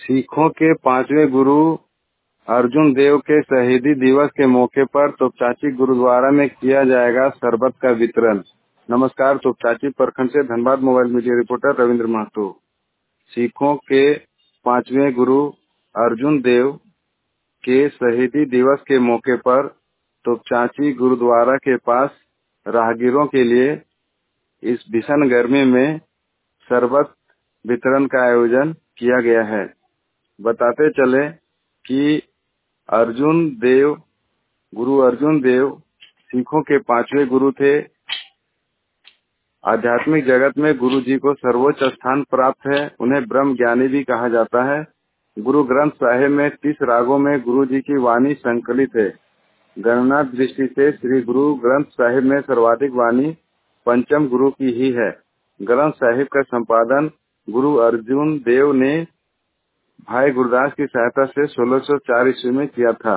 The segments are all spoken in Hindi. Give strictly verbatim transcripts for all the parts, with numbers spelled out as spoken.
सिखों के पांचवें गुरु अर्जुन देव के शहीदी दिवस के मौके पर तोपचांची गुरुद्वारा में किया जाएगा शरबत का वितरण। नमस्कार, तोपचांची प्रखंड से Dhanbad mobile media reporter Ravindra Mahato. सिखों के पांचवें गुरु अर्जुन देव के शहीदी दिवस के मौके पर तोपचांची गुरुद्वारा के पास राहगीरों के लिए इस भीषण गर्मी में शरबत वितरण का आयोजन किया गया है। बताते चले कि अर्जुन देव गुरु अर्जुन देव सिखों के पांचवें गुरु थे। आध्यात्मिक जगत में गुरु जी को सर्वोच्च स्थान प्राप्त है। उन्हें ब्रह्म ज्ञानी भी कहा जाता है। गुरु ग्रंथ साहिब में तीस रागों में गुरु जी की वाणी संकलित है। गणना दृष्टि से श्री गुरु ग्रंथ साहिब में सर्वाधिक वाणी पंचम गुरु की ही है। ग्रंथ साहिब का संपादन गुरु अर्जुन देव ने भाई गुरदास की सहायता से सोलह सौ चार ईस्वी में किया था।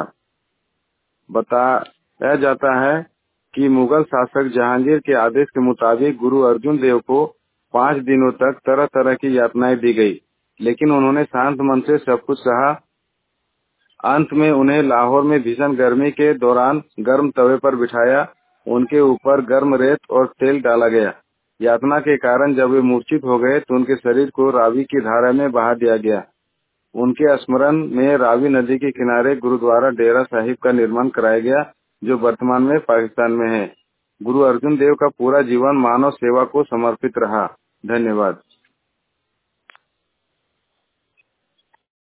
बताया जाता है कि मुगल शासक जहांगीर के आदेश के मुताबिक गुरु अर्जुन देव को पाँच दिनों तक तरह तरह की यातनाएं दी गई, लेकिन उन्होंने शांत मन से सब कुछ सहा। अंत में उन्हें लाहौर में भीषण गर्मी के दौरान गर्म तवे पर बिठाया। उनके ऊपर गर्म रेत और तेल डाला गया। यातना के कारण जब वे मूर्छित हो गए तो उनके शरीर को रावी की धारा में बहा दिया गया। उनके स्मरण में रावी नदी के किनारे गुरुद्वारा डेरा साहिब का निर्माण कराया गया, जो वर्तमान में पाकिस्तान में है। गुरु अर्जुन देव का पूरा जीवन मानव सेवा को समर्पित रहा। धन्यवाद।